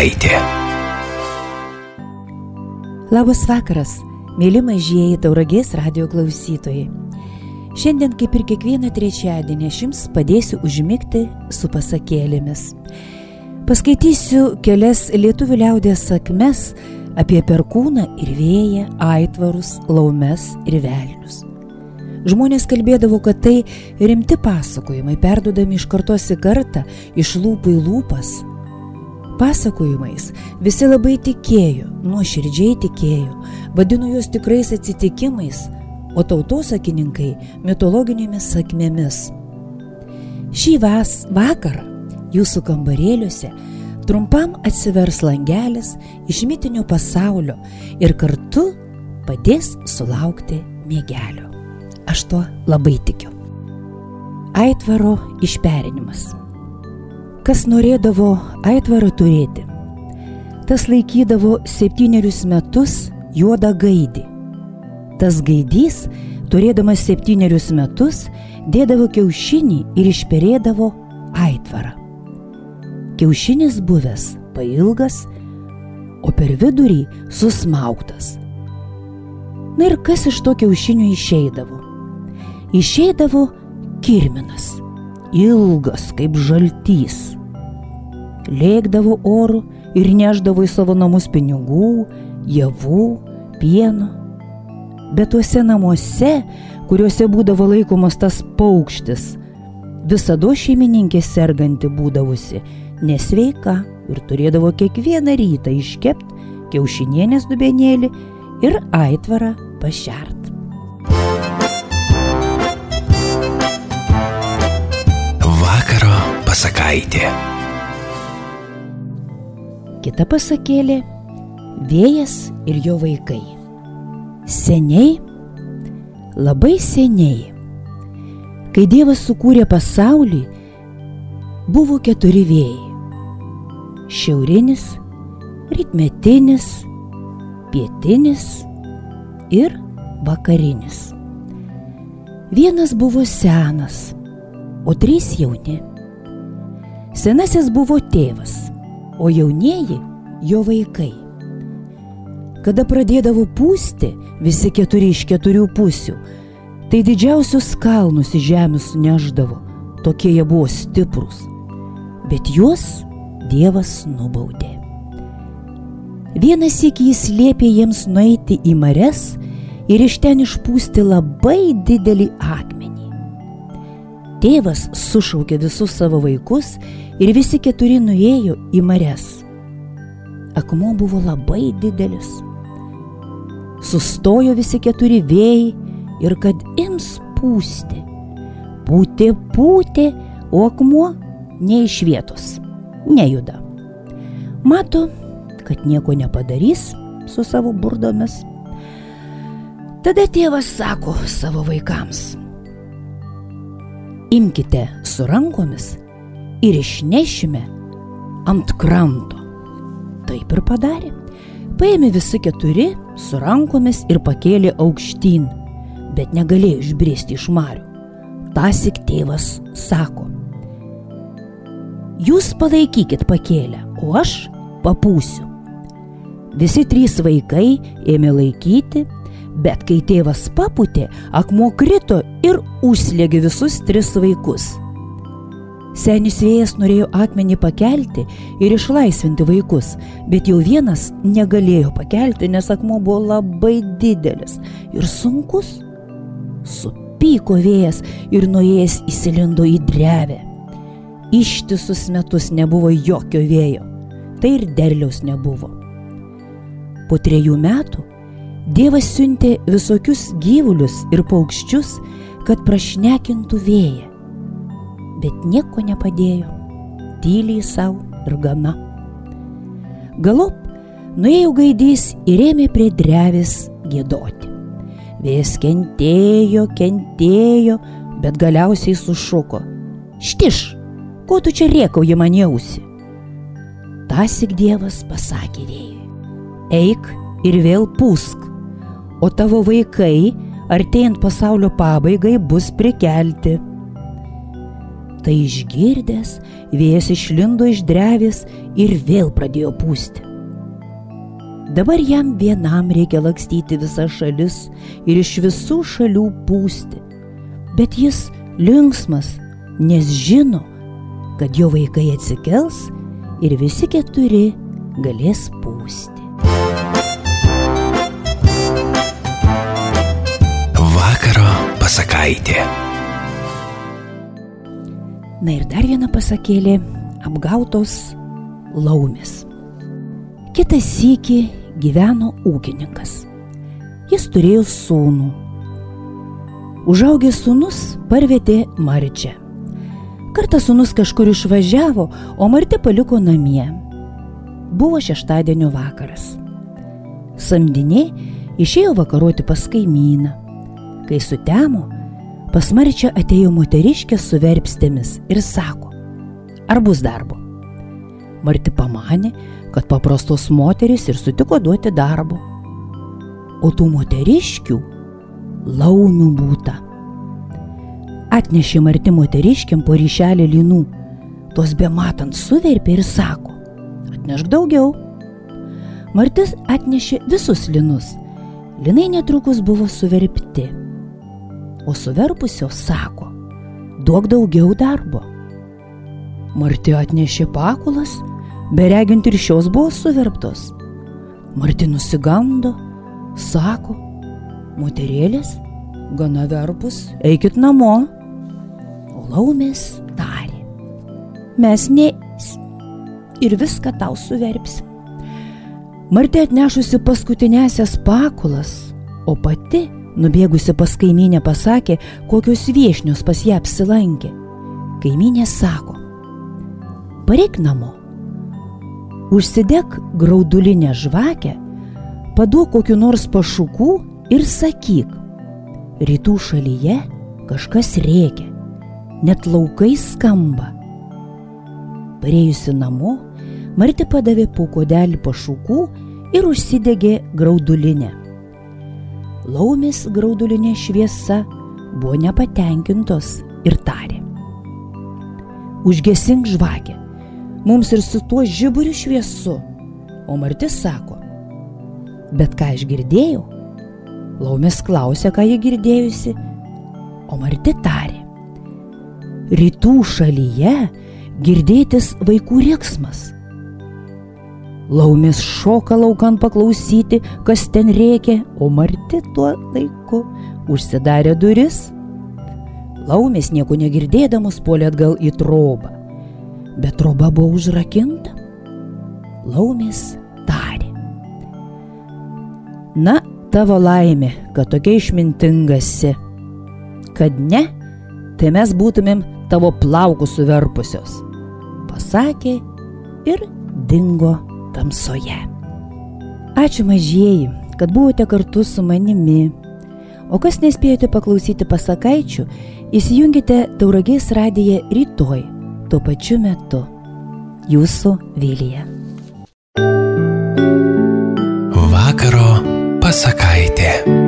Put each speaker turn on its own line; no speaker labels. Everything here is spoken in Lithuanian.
Pasakaitė.
Labas vakaras, mėly mažieji Tauragės radijo klausytojai. Šiandien, kaip ir kiekvieną trečiadienį, aš jums padėsiu užmigti su pasakėlėmis. Paskaitysiu kelias lietuvių liaudies sakmes apie perkūną ir vėją, aitvarus, laumes ir velnius. Žmonės kalbėdavo, kad tai rimti pasakojimai, perduodami iš kartos į kartą, iš lūpų į lūpas. Pasakojimais visi labai tikėjo, nuoširdžiai tikėjo, vadino juos tikrais atsitikimais, o tautosakininkai mitologinėmis sakmėmis. Šį vakarą jūsų kambarėliuose trumpam atsivers langelis iš mitinio pasaulio ir kartu padės sulaukti miegelio. Aš to labai tikiu. Aitvaro išperinimas. Kas norėdavo aitvarą turėti, tas laikydavo 7 metus juodą gaidį. Tas gaidys, turėdamas 7 metus, dėdavo kiaušinį ir išperėdavo aitvarą. Kiaušinis buvęs pailgas, o per vidurį susmaugtas. Na ir kas iš to kiaušinio išeidavo? Išeidavo kirminas, ilgas kaip žaltys. Lėkdavo oru ir neždavo į savo namus pinigų, javų, pieno. Bet tuose namuose, kuriuose būdavo laikomas tas paukštis, visada šeimininkė serganti būdavusi, nesveika ir turėdavo kiekvieną rytą iškepti kiaušinienės dubenėlį ir aitvarą pašert.
Vakaro pasakaitė.
Kita pasakėlė – vėjas ir jo vaikai. Seniai, labai seniai, kai Dievas sukūrė pasaulį, buvo 4 vėjai. Šiaurinis, rytmetinis, pietinis ir vakarinis. Vienas buvo senas, o 3 jauni. Senasis buvo tėvas, o jaunieji jo vaikai. Kada pradėdavo pūsti visi 4 iš 4 pusių, tai didžiausius kalnus į žemę suneždavo, tokie jie buvo stiprūs. Bet juos Dievas nubaudė. Vienas sykį jis liepė jiems nueiti į marias ir iš ten išpūsti labai didelį akmenį. Tėvas sušaukė visus savo vaikus ir visi 4 nuėjo į marias. Akmuo buvo labai didelis. Sustojo visi 4 vėjai ir kad ims pūsti. Pūtė, o akmuo ne iš vietos, nejuda. Mato, kad nieko nepadarys su savo burdomis. Tada tėvas sako savo vaikams: imkite su rankomis ir išnešime ant kranto. Taip ir padarė. Paėmė visi 4 su rankomis ir pakėlė aukštyn, bet negalėjo išbristi iš marių. Tąsyk tėvas sako: jūs palaikykit pakėlę, o aš papūsiu. Visi 3 vaikai ėmė laikyti, bet kai tėvas papūtė, akmuo krito ir užslėgė visus 3 vaikus. Senis vėjas norėjo akmenį pakelti ir išlaisvinti vaikus, bet jau vienas negalėjo pakelti, nes akmuo buvo labai didelis ir sunkus. Supyko vėjas ir nuėjęs įsilindo į drevę. Ištisus metus nebuvo jokio vėjo, tai ir derliaus nebuvo. Po 3 metų Dievas siuntė visokius gyvulius ir paukščius, kad prašnekintų vėją. Bet nieko nepadėjo, tyliai savo ir gana. Galop nuėjo gaidys ir ėmė prie drevės giedoti. Vėjas kentėjo, bet galiausiai sušuko: štiš, ko tu čia rėkauji man į ausį? Tąsyk Dievas pasakė vėjui: eik ir vėl pūsk, o tavo vaikai, artėjant pasaulio pabaigai, bus prikelti. Tai išgirdęs, vėjas išlindo iš drevės ir vėl pradėjo pūsti. Dabar jam vienam reikia lakstyti visas šalis ir iš visų šalių pūsti. Bet jis linksmas, nes žino, kad jo vaikai atsikels ir visi 4 galės pūsti.
Vakaro pasakaitė.
Na ir dar viena pasakėlė – apgautos laumės. Kitą sykį gyveno ūkininkas. Jis turėjo sūnų. Užaugęs sūnus parvedė Marčią. Kartą sūnus kažkur išvažiavo, o Martė paliko namie. Buvo šeštadienio vakaras. Samdiniai išėjo vakaroti pas kaimyną. Kai sutemo, pas Marčią atėjo moteriškė su verpstėmis ir sako: ar bus darbo? Martė pamanė, kad paprastos moterys ir sutiko duoti darbo. O tų moteriškių laumių būta. Atnešė Martė moteriškiam po ryšelį linų. Tos bematant suverpė ir sako: atnešk daugiau. Martė atnešė visus linus. Linai netrukus buvo suverpti. O suverpusios sako: duok daugiau darbo. Martė atnešė pakulas, beregint ir šios buvo suverptos. Martė nusigando, sako: moterėlės, gana verpus, eikit namo. O laumės tarė: mes neeisim ir viską tau suverpsim. Martė atnešusi paskutinėsias pakulas, o pati nubėgusi pas kaimynę pasakė, kokios viešnios pas ją apsilankė. Kaimynė sako: pareik namo, užsidek graudulinę žvakę, paduok kokiu nors pašūkų ir sakyk: rytų šalyje kažkas rėkia, net laukai skamba. Parėjusi namo, Martė padavė po puodelį pašūkų ir užsidegė graudulinę. Laumės graudulinė šviesa buvo nepatenkintos ir tarė: užgesink žvakę, mums ir su tuo žiburiu šviesu. O Martė sako: bet ką aš girdėjau? Laumės klausė, ką ji girdėjusi, o Martė tarė: rytų šalyje girdėtis vaikų riksmas. Laumės šoka laukan paklausyti, kas ten rėkia, o Martė tuo laiku užsidarė duris. Laumės nieko negirdėdamos puolė atgal į trobą, bet troba buvo užrakinta. Laumės tarė: na, tavo laimė, kad tokia išmintingasi. Kad ne, tai mes būtumėm tavo plaukus suverpusios. Pasakė ir dingo tamsoje. Ačiū mažieji, kad buvote kartu su manimi. O kas nespėjote paklausyti pasakaičių, įsijunkite Tauragės radiją rytoj, tuo pačiu metu. Jūsų Vilija.
Vakaro pasakaitė.